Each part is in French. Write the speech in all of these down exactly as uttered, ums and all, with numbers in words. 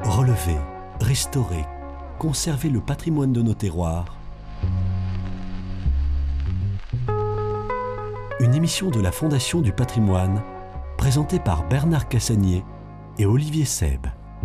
Relever, restaurer, conserver le patrimoine de nos terroirs. Une émission de la Fondation du patrimoine, présentée par Bernard Cassagnier et Olivier Seb.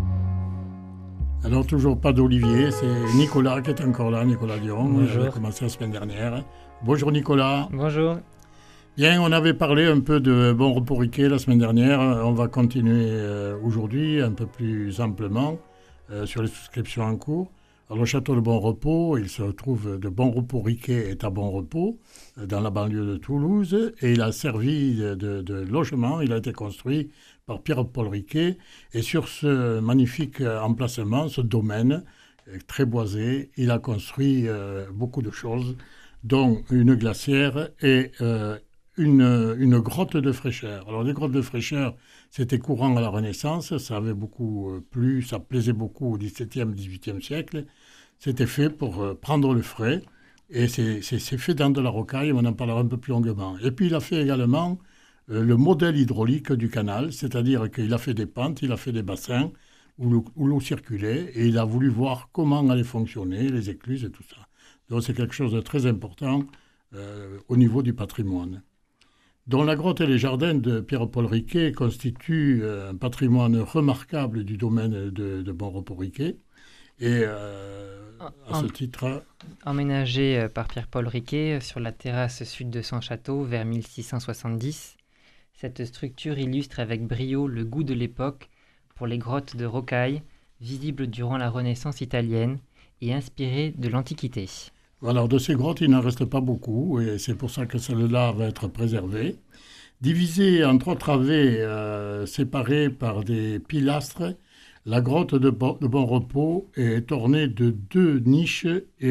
Alors toujours pas d'Olivier, c'est Nicolas qui est encore là, Nicolas Dion. Bonjour. On a commencé la semaine dernière. Bonjour Nicolas. Bonjour. Bien, on avait parlé un peu de Bon Repos Riquet la semaine dernière. On va continuer euh, aujourd'hui un peu plus amplement euh, sur les souscriptions en cours. Alors, le château de Bon Repos, il se trouve de Bon Repos Riquet est à Bon Repos, euh, dans la banlieue de Toulouse, et il a servi de, de, de logement. Il a été construit par Pierre-Paul Riquet, et sur ce magnifique emplacement, ce domaine euh, très boisé, il a construit euh, beaucoup de choses, dont une glacière et euh, une, une grotte de fraîcheur. Alors, les grottes de fraîcheur, c'était courant à la Renaissance, ça avait beaucoup euh, plu, ça plaisait beaucoup au dix-septième, dix-huitième siècle. C'était fait pour euh, prendre le frais, et c'est, c'est, c'est fait dans de la rocaille, on en parlera un peu plus longuement. Et puis, il a fait également euh, le modèle hydraulique du canal, c'est-à-dire qu'il a fait des pentes, il a fait des bassins où, le, où l'eau circulait, et il a voulu voir comment allaient fonctionner les écluses et tout ça. Donc, c'est quelque chose de très important euh, au niveau du patrimoine. Dont la grotte et les jardins de Pierre-Paul Riquet constituent euh, un patrimoine remarquable du domaine de, de Bon Repos Riquet. Et euh, à ce titre... Emménagé par Pierre-Paul Riquet sur la terrasse sud de son château vers mille six cent soixante-dix, cette structure illustre avec brio le goût de l'époque pour les grottes de rocaille, visibles durant la Renaissance italienne et inspirées de l'Antiquité. Alors, de ces grottes, il n'en reste pas beaucoup, et c'est pour ça que celle-là va être préservée. Divisée en trois travées euh, séparées par des pilastres, la grotte de, Bo- de Bon Repos est ornée de deux niches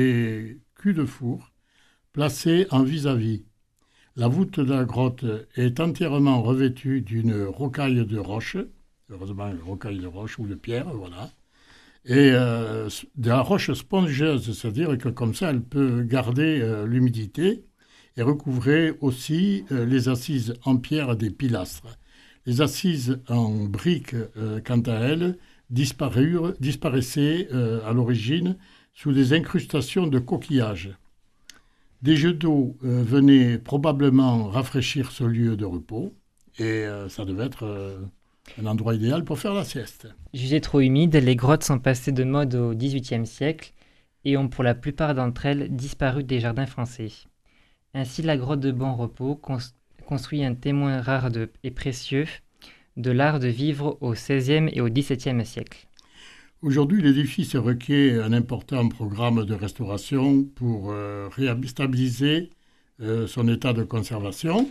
et culs de four placés en vis-à-vis. La voûte de la grotte est entièrement revêtue d'une rocaille de roche, heureusement une rocaille de roche ou de pierre, voilà. Et euh, de la roche spongeuse, c'est-à-dire que comme ça, elle peut garder euh, l'humidité et recouvrer aussi euh, les assises en pierre des pilastres. Les assises en briques, euh, quant à elles, disparurent, disparaissaient euh, à l'origine sous des incrustations de coquillages. Des jets d'eau euh, venaient probablement rafraîchir ce lieu de repos, et euh, ça devait être... Euh, un endroit idéal pour faire la sieste. Jugées trop humides, les grottes sont passées de mode au dix-huitième siècle et ont pour la plupart d'entre elles disparu des jardins français. Ainsi, la grotte de Bon Repos cons- construit un témoin rare de, et précieux de l'art de vivre au seizième et au dix-septième siècle. Aujourd'hui, l'édifice requiert un important programme de restauration pour euh, réhabiliter euh, son état de conservation.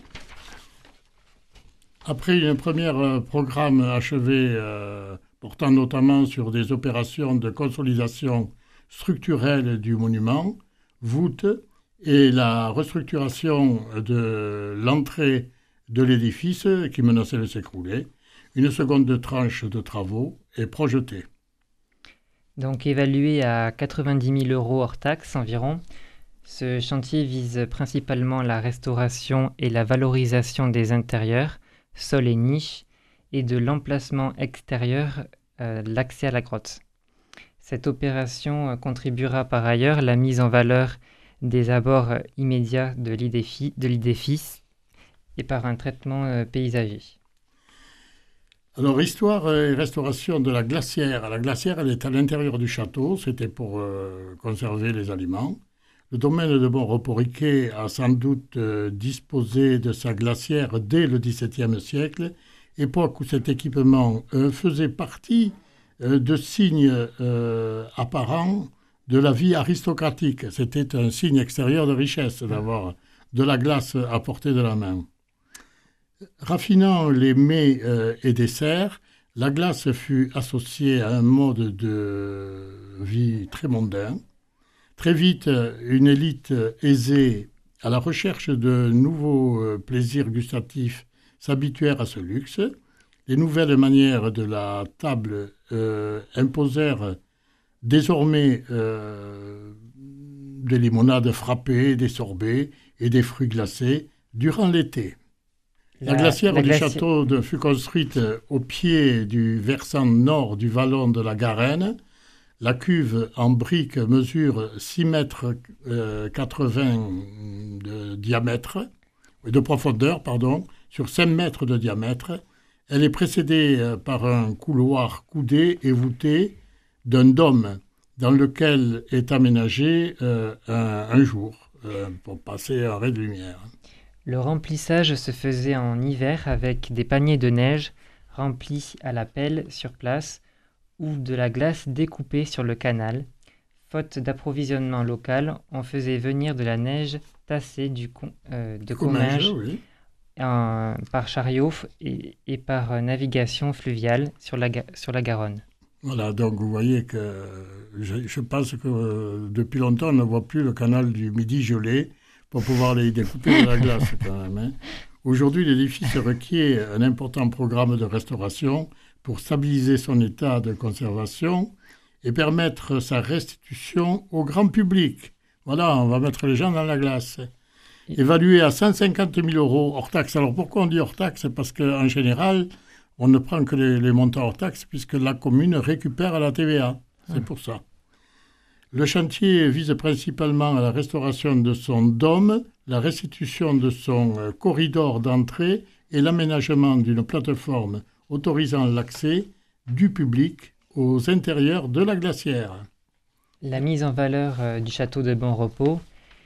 Après un premier euh, programme achevé euh, portant notamment sur des opérations de consolidation structurelle du monument, voûte, et la restructuration de l'entrée de l'édifice qui menaçait de s'écrouler, une seconde tranche de travaux est projetée. Donc évalué à quatre-vingt-dix mille euros hors taxes environ, ce chantier vise principalement la restauration et la valorisation des intérieurs, sol et niches, et de l'emplacement extérieur, euh, l'accès à la grotte. Cette opération euh, contribuera par ailleurs à la mise en valeur des abords euh, immédiats de l'édifice, de l'édifice et par un traitement euh, paysager. Alors, histoire et restauration de la glacière. La glacière, elle est à l'intérieur du château, c'était pour euh, conserver les aliments. Le domaine de Bon Repos Riquet a sans doute euh, disposé de sa glacière dès le dix-septième siècle, époque où cet équipement euh, faisait partie euh, de signes euh, apparents de la vie aristocratique. C'était un signe extérieur de richesse d'avoir de la glace à portée de la main. Raffinant les mets euh, et desserts, la glace fut associée à un mode de vie très mondain. Très vite, une élite aisée à la recherche de nouveaux plaisirs gustatifs s'habituèrent à ce luxe. Les nouvelles manières de la table euh, imposèrent désormais euh, des limonades frappées, des sorbets et des fruits glacés durant l'été. La, la glacière la du glaci... château de, fut construite au pied du versant nord du vallon de la Garenne. La cuve en briques mesure six mètres quatre-vingts de diamètre, de profondeur, pardon, sur cinq mètres de diamètre. Elle est précédée par un couloir coudé et voûté d'un dôme dans lequel est aménagé euh, un, un jour euh, pour passer un ray de lumière. Le remplissage se faisait en hiver avec des paniers de neige remplis à la pelle sur place ou de la glace découpée sur le canal. Faute d'approvisionnement local, on faisait venir de la neige tassée du con, euh, de Comminges oui. en, par chariot et, et par navigation fluviale sur la, sur la Garonne. Voilà, donc vous voyez que je, je pense que euh, depuis longtemps, on ne voit plus le canal du Midi gelé pour pouvoir les découper de la glace quand même. Hein. Aujourd'hui, l'édifice requiert un important programme de restauration pour stabiliser son état de conservation et permettre sa restitution au grand public. Voilà, on va mettre les gens dans la glace. Évalué à cent cinquante mille euros hors taxe. Alors pourquoi on dit hors taxe ? Parce qu'en général, on ne prend que les, les montants hors taxe puisque la commune récupère la T V A. C'est mmh. pour ça. Le chantier vise principalement à la restauration de son dôme, la restitution de son euh, corridor d'entrée et l'aménagement d'une plateforme autorisant l'accès du public aux intérieurs de la glacière. La mise en valeur euh, du château de Bon Repos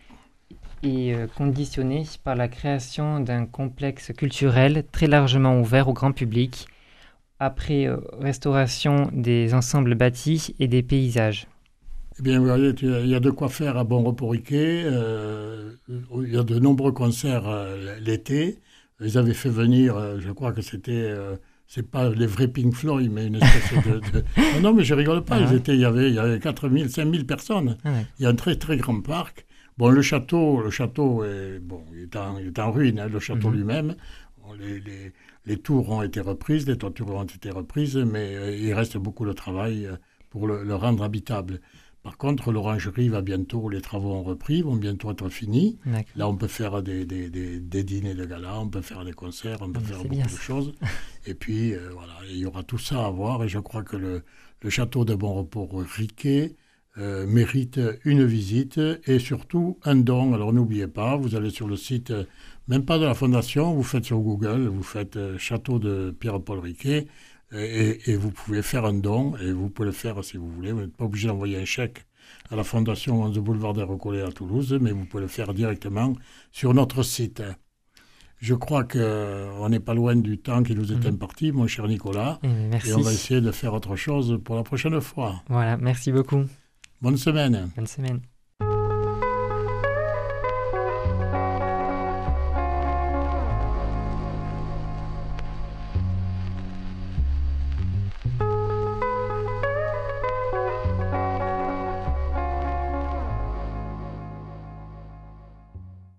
est euh, conditionnée par la création d'un complexe culturel très largement ouvert au grand public, après euh, restauration des ensembles bâtis et des paysages. Eh bien, vous voyez, il y a de quoi faire à Bon Repos-Riquet. Euh, il y a de nombreux concerts euh, l'été. Ils avaient fait venir, euh, je crois que c'était, euh, c'est pas les vrais Pink Floyd, mais une espèce de, de... Non, non, mais je rigole pas. Ah ouais. Ils étaient, il y avait, il y avait quatre mille, cinq mille personnes. Ah ouais. Il y a un très, très grand parc. Bon, le château, le château est, bon, il est, en, il est en ruine, hein, le château mm-hmm. lui-même. Bon, les, les, les tours ont été reprises, les toitures ont été reprises, mais euh, il reste beaucoup de travail pour le, le rendre habitable. Par contre, l'orangerie va bientôt, les travaux ont repris, vont bientôt être finis. D'accord. Là, on peut faire des, des, des, des dîners de gala, on peut faire des concerts, on peut ah, faire beaucoup bien. de choses. Et puis, euh, voilà, il y aura tout ça à voir. Et je crois que le, le château de Bon Repos-Riquet euh, mérite une visite et surtout un don. Alors, n'oubliez pas, vous allez sur le site, euh, même pas de la Fondation, vous faites sur Google, vous faites euh, château de Pierre-Paul Riquet. Et, et vous pouvez faire un don, et vous pouvez le faire si vous voulez. Vous n'êtes pas obligé d'envoyer un chèque à la Fondation onze boulevard des Récollets à Toulouse, mais vous pouvez le faire directement sur notre site. Je crois qu'on n'est pas loin du temps qui nous est mmh. imparti, mon cher Nicolas. Merci. Et on va essayer de faire autre chose pour la prochaine fois. Voilà, merci beaucoup. Bonne semaine. Bonne semaine.